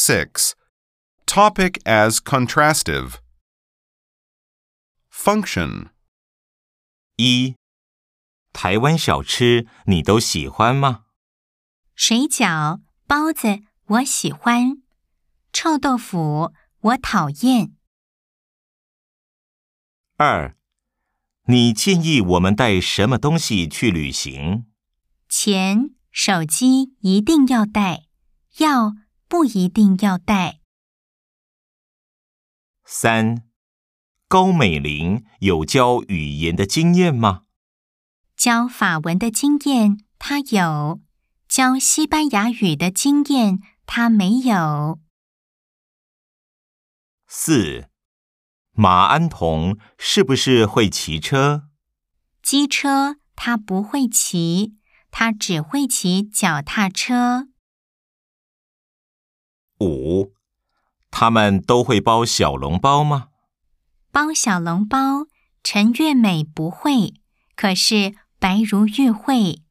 6. Topic as contrastive. Function. 1. 台湾小吃你都喜欢吗？ 水饺、包子我喜欢，臭豆腐我讨厌。 2. 你建议我们带什么东西去旅行？ 钱、手机一定要带，药不一定要带。 3. 高美玲有教语言的经验吗？ 教法文的经验她有，教西班牙语的经验她没有。 4. 马安彤是不是会骑车？ 机车她不会骑，她只会骑脚踏车。 5. 他们都会包小笼包吗？ 包小笼包，陈月美不会，可是白如玉会。